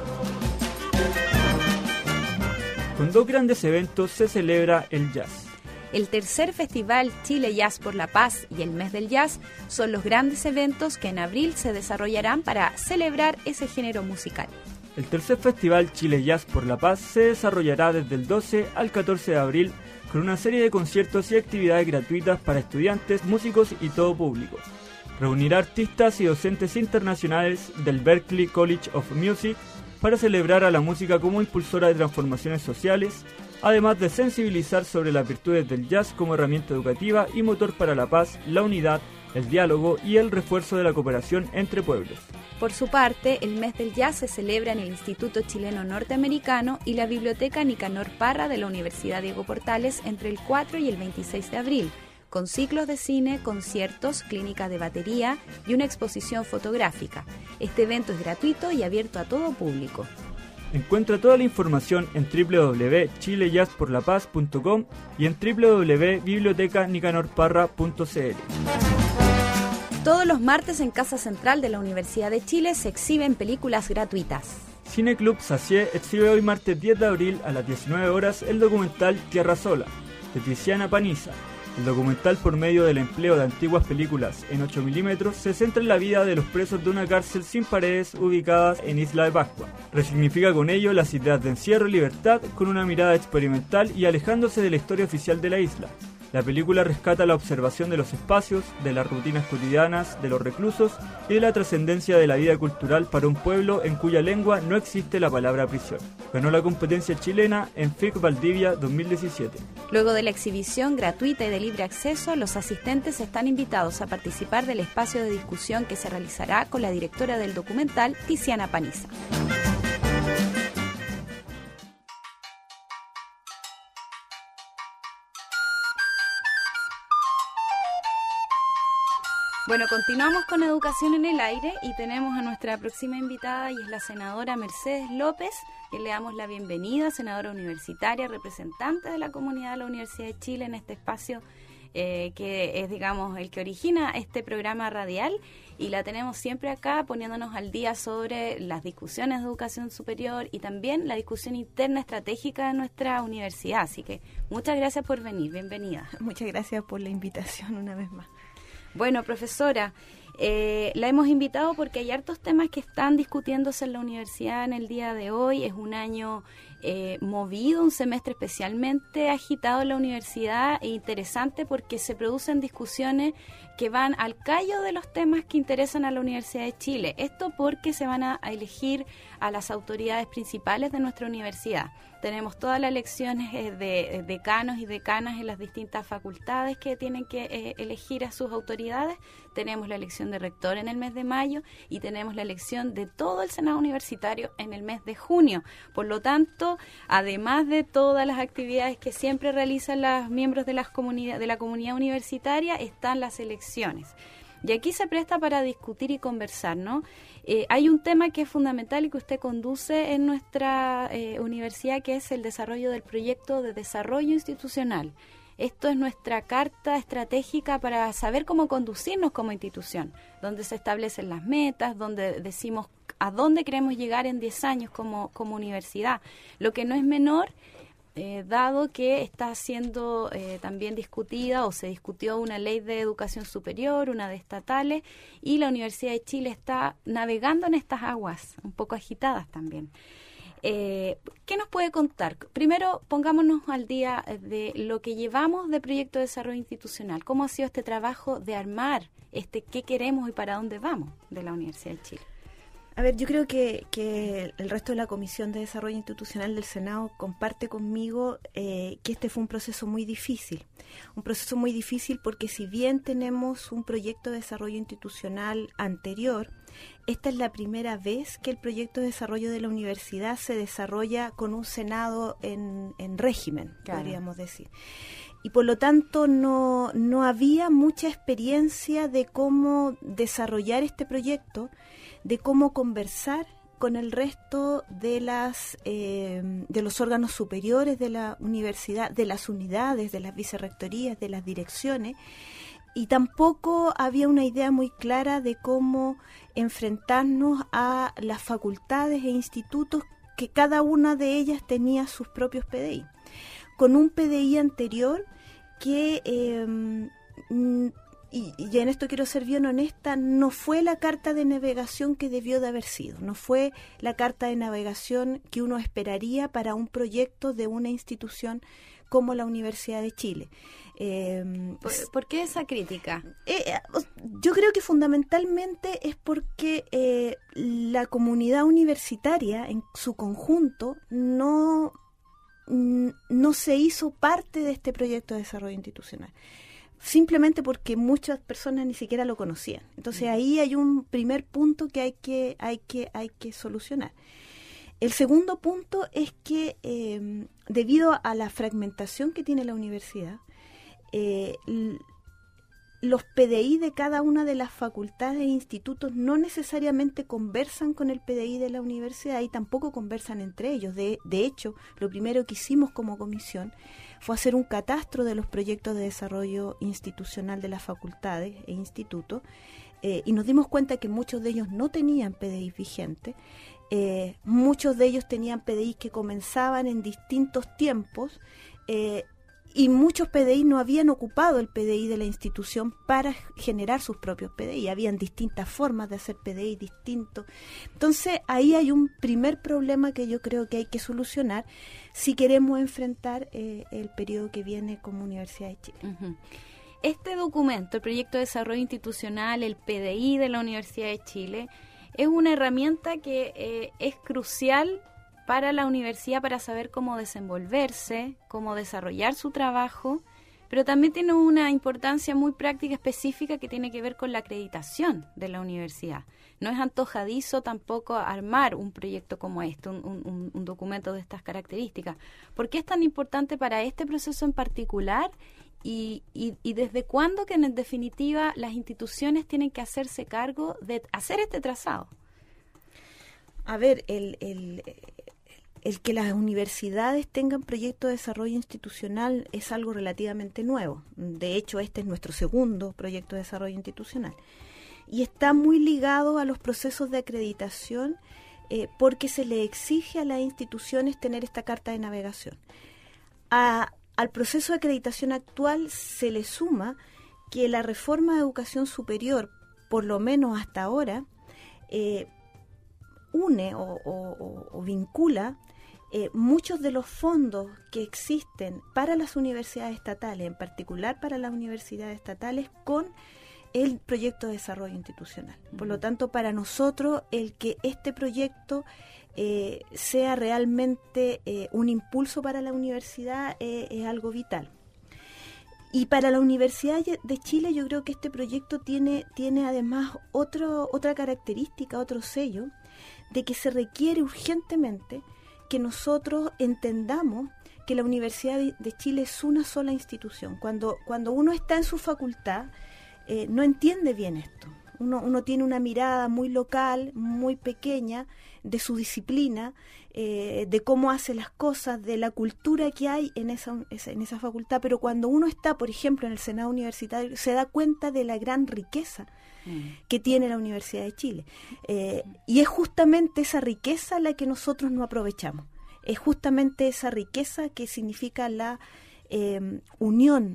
Speaker 6: Con dos grandes eventos se celebra el jazz.
Speaker 2: El tercer festival Chile Jazz por la Paz y el Mes del Jazz son los grandes eventos que en abril se desarrollarán para celebrar ese género musical.
Speaker 6: El tercer festival Chile Jazz por la Paz se desarrollará desde el 12 al 14 de abril con una serie de conciertos y actividades gratuitas para estudiantes, músicos y todo público. Reunirá artistas y docentes internacionales del Berklee College of Music para celebrar a la música como impulsora de transformaciones sociales, además de sensibilizar sobre las virtudes del jazz como herramienta educativa y motor para la paz, la unidad el diálogo y el refuerzo de la cooperación entre pueblos.
Speaker 2: Por su parte, el mes del jazz se celebra en el Instituto Chileno Norteamericano y la Biblioteca Nicanor Parra de la Universidad Diego Portales entre el 4 y el 26 de abril, con ciclos de cine, conciertos, clínica de batería y una exposición fotográfica. Este evento es gratuito y abierto a todo público.
Speaker 6: Encuentra toda la información en www.chilejazzporlapaz.com y en www.bibliotecanicanorparra.cl.
Speaker 2: Todos los martes en Casa Central de la Universidad de Chile se exhiben películas gratuitas.
Speaker 6: Cineclub Sacié exhibe hoy martes 10 de abril a las 19 horas el documental Tierra Sola, de Tiziana Paniza. El documental, por medio del empleo de antiguas películas en 8 milímetros, se centra en la vida de los presos de una cárcel sin paredes ubicadas en Isla de Pascua. Resignifica con ello las ideas de encierro y libertad con una mirada experimental y alejándose de la historia oficial de la isla. La película rescata la observación de los espacios, de las rutinas cotidianas de los reclusos y de la trascendencia de la vida cultural para un pueblo en cuya lengua no existe la palabra prisión. Ganó la competencia chilena en FIC Valdivia 2017.
Speaker 2: Luego de la exhibición gratuita y de libre acceso, los asistentes están invitados a participar del espacio de discusión que se realizará con la directora del documental, Tiziana Paniza. Bueno, continuamos con Educación en el Aire y tenemos a nuestra próxima invitada y es la senadora Mercedes López, que le damos la bienvenida, senadora universitaria, representante de la comunidad de la Universidad de Chile en este espacio que es, digamos, el que origina este programa radial, y la tenemos siempre acá poniéndonos al día sobre las discusiones de educación superior y también la discusión interna estratégica de nuestra universidad. Así que muchas gracias por venir, bienvenida.
Speaker 7: Muchas gracias por la invitación una vez más.
Speaker 2: Bueno, profesora, la hemos invitado porque hay hartos temas que están discutiéndose en la universidad en el día de hoy. Es un año movido, un semestre especialmente agitado en la universidad e interesante porque se producen discusiones que van al callo de los temas que interesan a la Universidad de Chile. Esto porque se van a elegir a las autoridades principales de nuestra universidad. Tenemos todas las elecciones de decanos y decanas en las distintas facultades que tienen que elegir a sus autoridades. Tenemos la elección de rector en el mes de mayo y tenemos la elección de todo el Senado Universitario en el mes de junio. Por lo tanto, además de todas las actividades que siempre realizan los miembros de la comunidad universitaria, están las elecciones. Y aquí se presta para discutir y conversar, ¿no? Hay un tema que es fundamental y que usted conduce en nuestra universidad, que es el desarrollo del proyecto de desarrollo institucional. Esto es nuestra carta estratégica para saber cómo conducirnos como institución, donde se establecen las metas, donde decimos a dónde queremos llegar en 10 años como universidad. Lo que no es menor, dado que está siendo también discutida o se discutió una ley de educación superior, una de estatales, y la Universidad de Chile está navegando en estas aguas un poco agitadas también. ¿Qué nos puede contar? Primero, pongámonos al día de lo que llevamos de proyecto de desarrollo institucional. ¿Cómo ha sido este trabajo de armar qué queremos y para dónde vamos de la Universidad de Chile?
Speaker 7: A ver, yo creo que el resto de la Comisión de Desarrollo Institucional del Senado comparte conmigo que este fue un proceso muy difícil. Un proceso muy difícil porque si bien tenemos un proyecto de desarrollo institucional anterior, esta es la primera vez que el proyecto de desarrollo de la universidad se desarrolla con un Senado en régimen, claro, podríamos decir. Y por lo tanto no había mucha experiencia de cómo desarrollar este proyecto, de cómo conversar con el resto de los órganos superiores de la universidad, de las unidades, de las vicerrectorías, de las direcciones, y tampoco había una idea muy clara de cómo enfrentarnos a las facultades e institutos que cada una de ellas tenía sus propios PDI. Con un PDI anterior que, y en esto quiero ser bien honesta, no fue la carta de navegación que debió de haber sido, no fue la carta de navegación que uno esperaría para un proyecto de una institución como la Universidad de Chile.
Speaker 2: ¿Por qué esa crítica?
Speaker 7: Yo creo que fundamentalmente es porque la comunidad universitaria en su conjunto no se hizo parte de este proyecto de desarrollo institucional. simplemente porque muchas personas ni siquiera lo conocían. Entonces ahí hay un primer punto que hay que solucionar. El segundo punto es que debido a la fragmentación que tiene la universidad, los PDI de cada una de las facultades e institutos no necesariamente conversan con el PDI de la universidad y tampoco conversan entre ellos. De hecho, lo primero que hicimos como comisión fue hacer un catastro de los proyectos de desarrollo institucional de las facultades e institutos, y nos dimos cuenta que muchos de ellos no tenían PDI vigente. Muchos de ellos tenían PDI que comenzaban en distintos tiempos, y muchos PDI no habían ocupado el PDI de la institución para generar sus propios PDI. Habían distintas formas de hacer PDI distintos. Entonces, ahí hay un primer problema que yo creo que hay que solucionar si queremos enfrentar el periodo que viene como Universidad de Chile.
Speaker 2: Uh-huh. Este documento, el Proyecto de Desarrollo Institucional, el PDI de la Universidad de Chile, es una herramienta que es crucial para la universidad para saber cómo desenvolverse, cómo desarrollar su trabajo, pero también tiene una importancia muy práctica específica que tiene que ver con la acreditación de la universidad. No es antojadizo tampoco armar un proyecto como este, un documento de estas características. ¿Por qué es tan importante para este proceso en particular? Y desde cuándo que en definitiva las instituciones tienen que hacerse cargo de hacer este trazado.
Speaker 7: A ver, el que las universidades tengan proyectos de desarrollo institucional es algo relativamente nuevo. De hecho, este es nuestro segundo proyecto de desarrollo institucional. Y está muy ligado a los procesos de acreditación porque se le exige a las instituciones tener esta carta de navegación. Al proceso de acreditación actual se le suma que la reforma de educación superior, por lo menos hasta ahora, une o vincula muchos de los fondos que existen para las universidades estatales, en particular para las universidades estatales, con el proyecto de desarrollo institucional. Por lo tanto, para nosotros, el que este proyecto sea realmente un impulso para la universidad es algo vital. Y para la Universidad de Chile yo creo que este proyecto tiene además otra característica, otro sello, de que se requiere urgentemente que nosotros entendamos que la Universidad de Chile es una sola institución. Cuando uno está en su facultad, no entiende bien esto. Uno tiene una mirada muy local, muy pequeña de su disciplina, de cómo hace las cosas, de la cultura que hay en esa facultad. Pero cuando uno está, por ejemplo, en el Senado Universitario, se da cuenta de la gran riqueza que tiene la Universidad de Chile. Y es justamente esa riqueza la que nosotros no aprovechamos. Es justamente esa riqueza que significa la unión,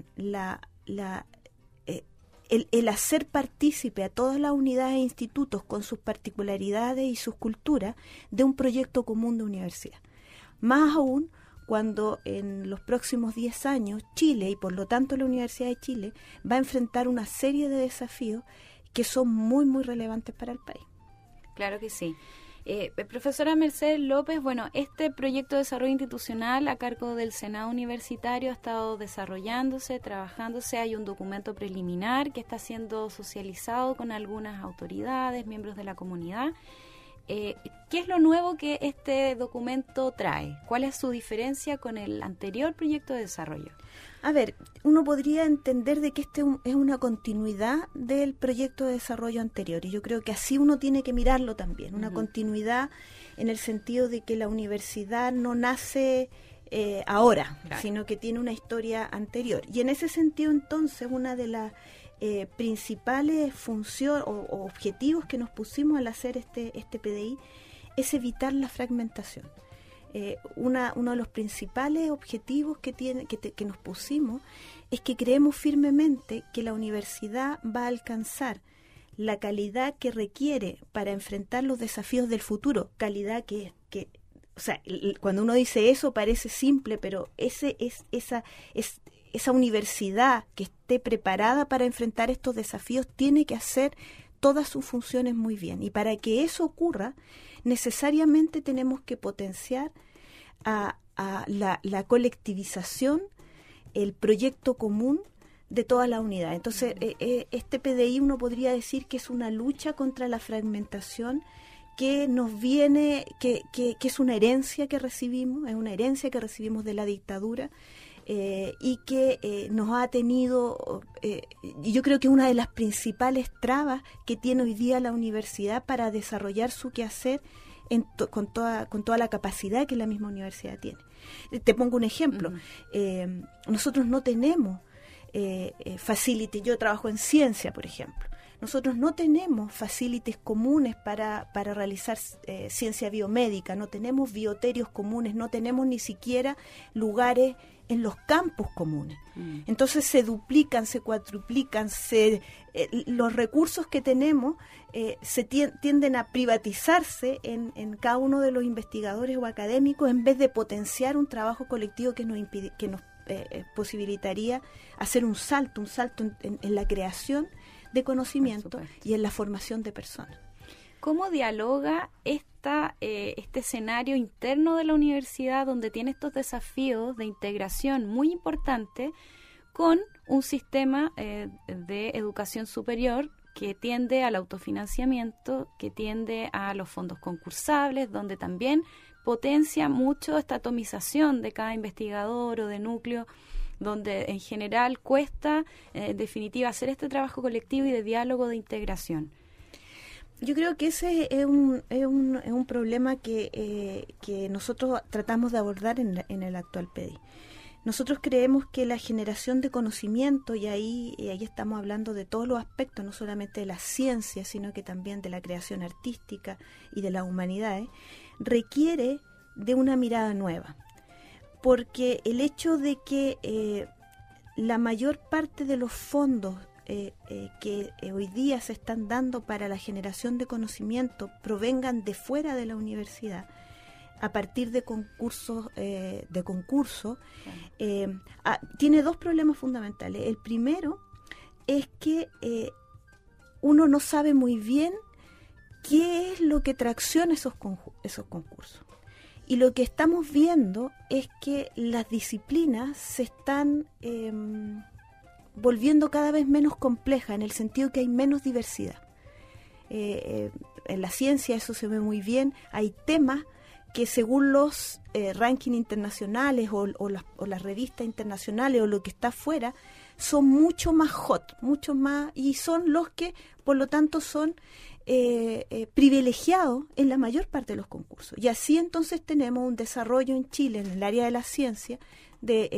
Speaker 7: el hacer partícipe a todas las unidades e institutos con sus particularidades y sus culturas de un proyecto común de universidad. Más aún cuando en los próximos 10 años Chile, y por lo tanto la Universidad de Chile, va a enfrentar una serie de desafíos que son muy, muy relevantes para el país.
Speaker 2: Claro que sí. Profesora Mercedes López, bueno, este proyecto de desarrollo institucional a cargo del Senado Universitario ha estado desarrollándose, trabajándose. Hay un documento preliminar que está siendo socializado con algunas autoridades, miembros de la comunidad. ¿Qué es lo nuevo que este documento trae? ¿Cuál es su diferencia con el anterior proyecto de desarrollo?
Speaker 7: A ver, uno podría entender de que este es una continuidad del proyecto de desarrollo anterior, y yo creo que así uno tiene que mirarlo también, una continuidad en el sentido de que la universidad no nace ahora, claro, sino que tiene una historia anterior. Y en ese sentido, entonces, una de las principales funciones o objetivos que nos pusimos al hacer este PDI es evitar la fragmentación. Uno de los principales objetivos que nos pusimos es que creemos firmemente que la universidad va a alcanzar la calidad que requiere para enfrentar los desafíos del futuro, calidad que o sea, cuando uno dice eso parece simple, pero esa universidad que esté preparada para enfrentar estos desafíos tiene que hacer todas sus funciones muy bien. Y para que eso ocurra, necesariamente tenemos que potenciar a la colectivización, el proyecto común de toda la unidad. Entonces, este PDI uno podría decir que es una lucha contra la fragmentación que nos viene, que es una herencia que recibimos, de la dictadura, y que nos ha tenido, y yo creo que una de las principales trabas que tiene hoy día la universidad para desarrollar su quehacer con toda la capacidad que la misma universidad tiene. Te pongo un ejemplo. Nosotros no tenemos facility. Yo trabajo en ciencia, por ejemplo. Nosotros no tenemos facilities comunes para realizar ciencia biomédica, no tenemos bioterios comunes, no tenemos ni siquiera lugares en los campus comunes. Entonces se duplican, se cuadruplican, los recursos que tenemos se tienden a privatizarse en cada uno de los investigadores o académicos en vez de potenciar un trabajo colectivo que nos posibilitaría hacer un salto en la creación de conocimiento y en la formación de personas.
Speaker 2: ¿Cómo dialoga este escenario interno de la universidad donde tiene estos desafíos de integración muy importantes con un sistema de educación superior que tiende al autofinanciamiento, que tiende a los fondos concursables, donde también potencia mucho esta atomización de cada investigador o de núcleo, donde en general cuesta, en definitiva, hacer este trabajo colectivo y de diálogo de integración?
Speaker 7: Yo creo que ese es un problema que nosotros tratamos de abordar en el actual PDI. Nosotros creemos que la generación de conocimiento, y ahí estamos hablando de todos los aspectos, no solamente de la ciencia, sino que también de la creación artística y de las humanidades, requiere de una mirada nueva. Porque el hecho de que la mayor parte de los fondos que hoy día se están dando para la generación de conocimiento provengan de fuera de la universidad, a partir de concursos, tiene dos problemas fundamentales. El primero es que uno no sabe muy bien qué es lo que tracciona esos concursos. Y lo que estamos viendo es que las disciplinas se están volviendo cada vez menos complejas, en el sentido que hay menos diversidad. En la ciencia eso se ve muy bien. Hay temas que según los rankings internacionales o las revistas internacionales o lo que está afuera, son mucho más hot, mucho más, y son los que, por lo tanto, son privilegiados en la mayor parte de los concursos. Y así entonces tenemos un desarrollo en Chile en el área de la ciencia, de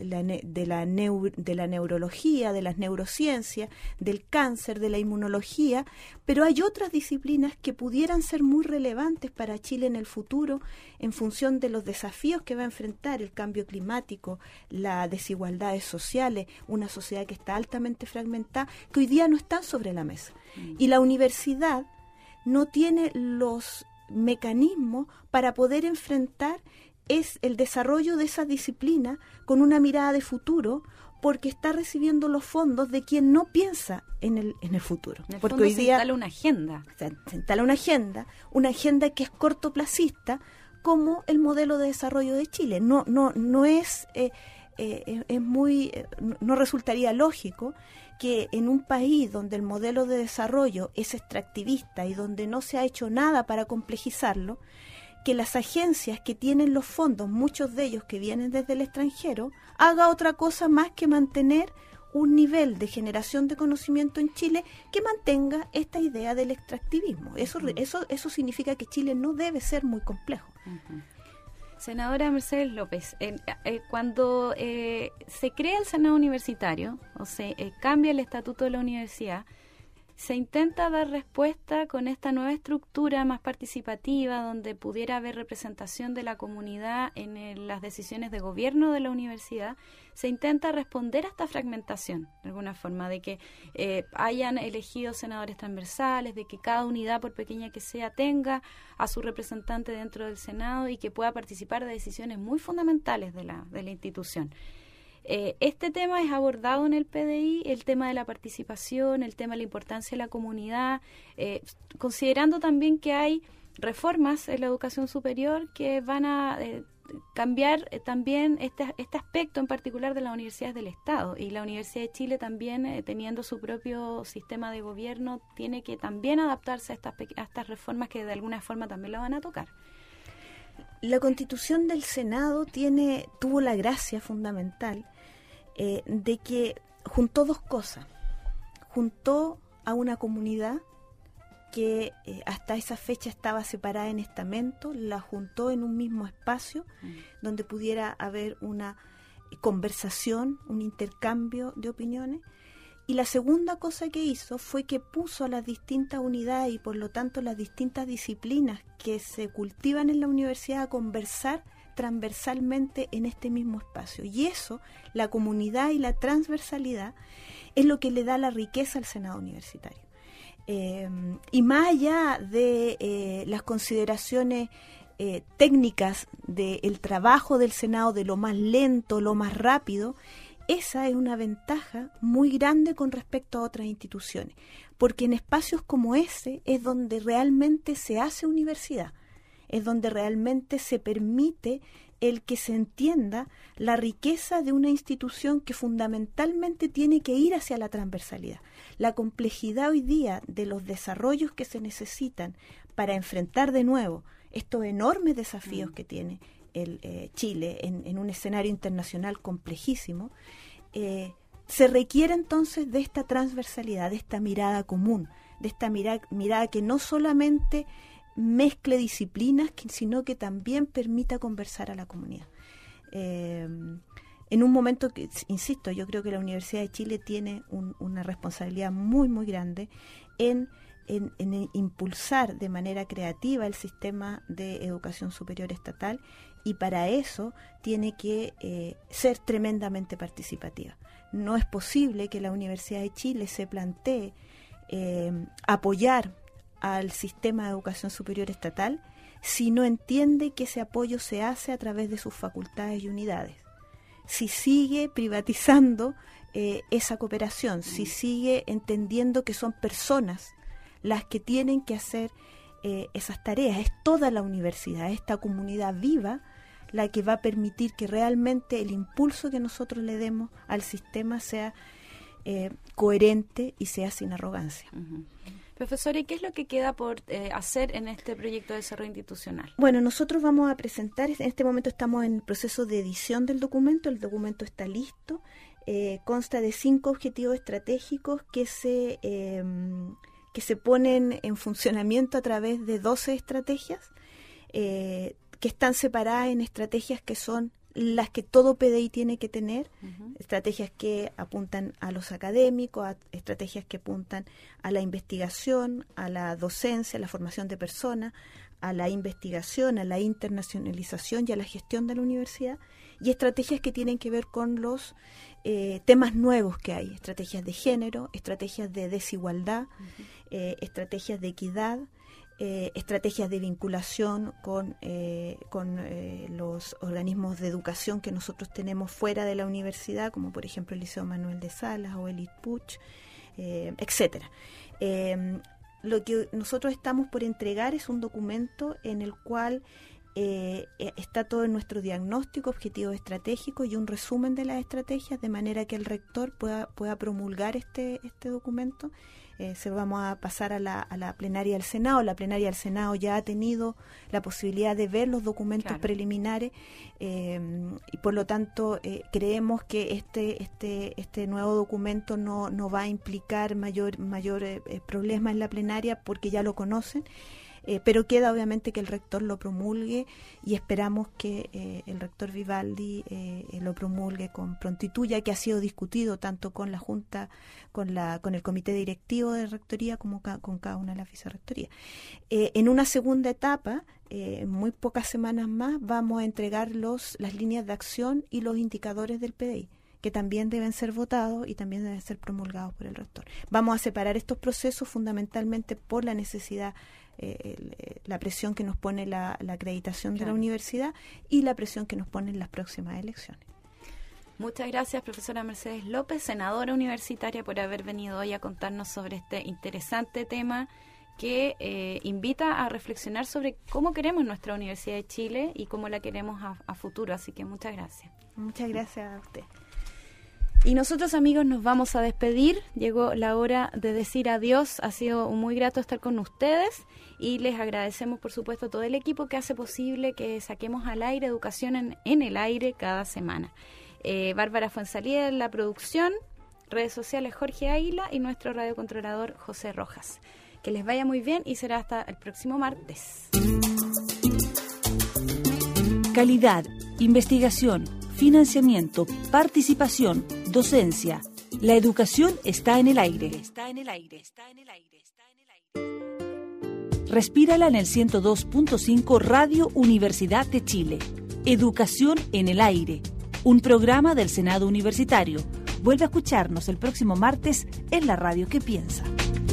Speaker 7: la neurología, de las neurociencias, del cáncer, de la inmunología, pero hay otras disciplinas que pudieran ser muy relevantes para Chile en el futuro en función de los desafíos que va a enfrentar el cambio climático, las desigualdades sociales, una sociedad que está altamente fragmentada, que hoy día no están sobre la mesa. Y la universidad no tiene los mecanismos para poder enfrentar el desarrollo de esa disciplina con una mirada de futuro, porque está recibiendo los fondos de quien no piensa en el futuro.
Speaker 2: En el
Speaker 7: porque
Speaker 2: fondo
Speaker 7: hoy día
Speaker 2: se instala una agenda.
Speaker 7: Se instala una agenda que es cortoplacista, como el modelo de desarrollo de Chile. No resultaría lógico que en un país donde el modelo de desarrollo es extractivista y donde no se ha hecho nada para complejizarlo, que las agencias que tienen los fondos, muchos de ellos que vienen desde el extranjero, haga otra cosa más que mantener un nivel de generación de conocimiento en Chile que mantenga esta idea del extractivismo. Eso significa que Chile no debe ser muy complejo.
Speaker 2: Senadora Mercedes López, cuando se crea el Senado Universitario, o se cambia el estatuto de la universidad, se intenta dar respuesta con esta nueva estructura más participativa, donde pudiera haber representación de la comunidad en las decisiones de gobierno de la universidad. Se intenta responder a esta fragmentación, de alguna forma, de que hayan elegido senadores transversales, de que cada unidad, por pequeña que sea, tenga a su representante dentro del Senado y que pueda participar de decisiones muy fundamentales de la institución. Este tema es abordado en el PDI, el tema de la participación, el tema de la importancia de la comunidad, considerando también que hay reformas en la educación superior que van a cambiar también este aspecto en particular de las universidades del Estado. Y la Universidad de Chile también, teniendo su propio sistema de gobierno, tiene que también adaptarse a estas reformas que de alguna forma también la van a tocar.
Speaker 7: La Constitución del Senado tuvo la gracia fundamental de que juntó dos cosas. Juntó a una comunidad que hasta esa fecha estaba separada en estamentos, la juntó en un mismo espacio donde pudiera haber una conversación, un intercambio de opiniones. Y la segunda cosa que hizo fue que puso a las distintas unidades y por lo tanto las distintas disciplinas que se cultivan en la universidad a conversar transversalmente en este mismo espacio. Y eso, la comunidad y la transversalidad, es lo que le da la riqueza al Senado universitario. Y más allá de las consideraciones técnicas del trabajo del Senado, de lo más lento, lo más rápido, esa es una ventaja muy grande con respecto a otras instituciones, porque en espacios como ese es donde realmente se hace universidad, es donde realmente se permite el que se entienda la riqueza de una institución que fundamentalmente tiene que ir hacia la transversalidad. La complejidad hoy día de los desarrollos que se necesitan para enfrentar de nuevo estos enormes desafíos que tiene Chile en un escenario internacional complejísimo, se requiere entonces de esta transversalidad, de esta mirada común, de esta mirada que no solamente mezcle disciplinas, sino que también permita conversar a la comunidad. En un momento que, insisto, yo creo que la Universidad de Chile tiene una responsabilidad muy, muy grande en impulsar de manera creativa el sistema de educación superior estatal, y para eso tiene que ser tremendamente participativa. No es posible que la Universidad de Chile se plantee apoyar al sistema de educación superior estatal si no entiende que ese apoyo se hace a través de sus facultades y unidades. Si sigue privatizando esa cooperación, si sigue entendiendo que son personas las que tienen que hacer esas tareas, es toda la universidad, esta comunidad viva, la que va a permitir que realmente el impulso que nosotros le demos al sistema sea coherente y sea sin arrogancia.
Speaker 2: Uh-huh. Profesora, ¿y qué es lo que queda por hacer en este proyecto de desarrollo institucional?
Speaker 7: Bueno, nosotros vamos a presentar, en este momento estamos en el proceso de edición del documento, el documento está listo, consta de 5 objetivos estratégicos que se ponen en funcionamiento a través de 12 estrategias, que están separadas en estrategias que son las que todo PDI tiene que tener, estrategias que apuntan a los académicos, estrategias que apuntan a la investigación, a la docencia, a la formación de personas, a la investigación, a la internacionalización y a la gestión de la universidad, y estrategias que tienen que ver con los temas nuevos que hay, estrategias de género, estrategias de desigualdad, estrategias de equidad, estrategias de vinculación con los organismos de educación que nosotros tenemos fuera de la universidad, como por ejemplo el Liceo Manuel de Salas o el ITPUCH, etcétera. Lo que nosotros estamos por entregar es un documento en el cual está todo en nuestro diagnóstico, objetivos estratégicos y un resumen de las estrategias, de manera que el rector pueda promulgar este documento. Se lo vamos a pasar a la plenaria del Senado. La plenaria del Senado ya ha tenido la posibilidad de ver los documentos preliminares y por lo tanto creemos que este nuevo documento no va a implicar mayor problema en la plenaria porque ya lo conocen. Pero queda obviamente que el rector lo promulgue y esperamos que el rector Vivaldi lo promulgue con prontitud, ya que ha sido discutido tanto con la Junta, con el Comité Directivo de Rectoría como con cada una de las vicerrectorías. En una segunda etapa, en muy pocas semanas más, vamos a entregar las líneas de acción y los indicadores del PDI, que también deben ser votados y también deben ser promulgados por el rector. Vamos a separar estos procesos fundamentalmente por la necesidad, la presión que nos pone la acreditación de la universidad y la presión que nos ponen las próximas elecciones.
Speaker 2: Muchas gracias, profesora Mercedes López, senadora universitaria, por haber venido hoy a contarnos sobre este interesante tema que invita a reflexionar sobre cómo queremos nuestra Universidad de Chile y cómo la queremos a futuro. Así que muchas gracias.
Speaker 7: Muchas gracias a usted.
Speaker 2: Y nosotros, amigos, nos vamos a despedir. Llegó la hora de decir adiós. Ha sido muy grato estar con ustedes y les agradecemos, por supuesto, a todo el equipo que hace posible que saquemos al aire Educación en el Aire cada semana. Bárbara Fuenzalía en la producción, redes sociales Jorge Águila y nuestro radiocontrolador José Rojas. Que les vaya muy bien y será hasta el próximo martes.
Speaker 1: Calidad, investigación, financiamiento, participación, docencia. La educación está en el aire. Está en el aire. Está en el aire. Está en el aire. Respírala en el 102.5 Radio Universidad de Chile. Educación en el aire. Un programa del Senado Universitario. Vuelve a escucharnos el próximo martes en la radio que piensa.